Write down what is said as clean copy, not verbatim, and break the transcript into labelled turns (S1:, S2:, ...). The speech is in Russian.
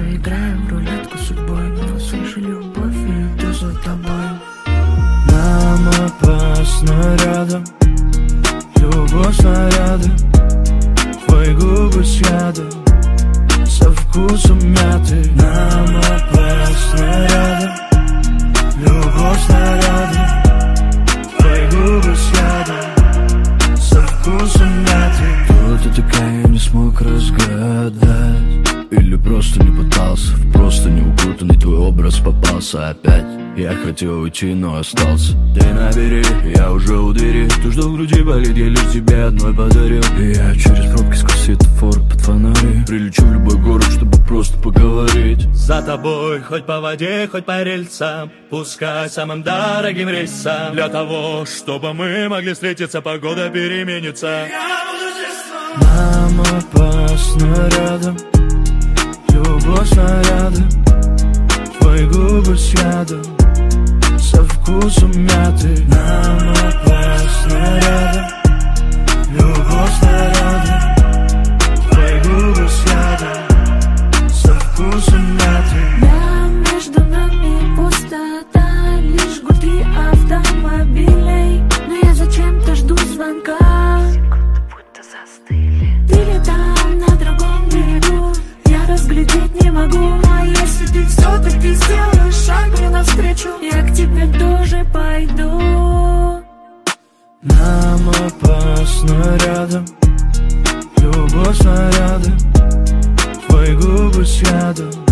S1: играем в рулетку судьбой, но слышу любовь и иду за тобой.
S2: Нам опасно рядом, любовь снаряда, твои губы с ядом, со вкусом мяты. Нам опасно рядом, любовь снаряда, твои губы с ядом, со вкусом мяты. Кто ты такая, я не смог разгадать, или просто не пытался, в просто неукутанный твой образ попался опять. Я хотел уйти, но остался. Ты набери, я уже у двери. То, что в груди болит, я лишь тебе одной подарил. И я через пробки сквозь светофор под фонари прилечу в любой город, чтобы просто поговорить.
S3: За тобой, хоть по воде, хоть по рельсам, пускай самым дорогим рейсом, для того, чтобы мы могли встретиться, погода переменится.
S2: Нам опасно рядом, любовь снаряда, твои губы с ядом, со вкусом мяты. Нам опасно рядом, любовь снаряда, твои губы с ядом, со вкусом мяты.
S1: Да, между нами пустота, лишь гудки автомобилей, но я зачем-то жду звонка. Ты ли там на другом берегу, я разглядеть не могу. А если ты все-таки сделаешь шаг мне навстречу, я к тебе тоже пойду.
S2: Нам опасно рядом, любовь снаряда, твои губы с ядом,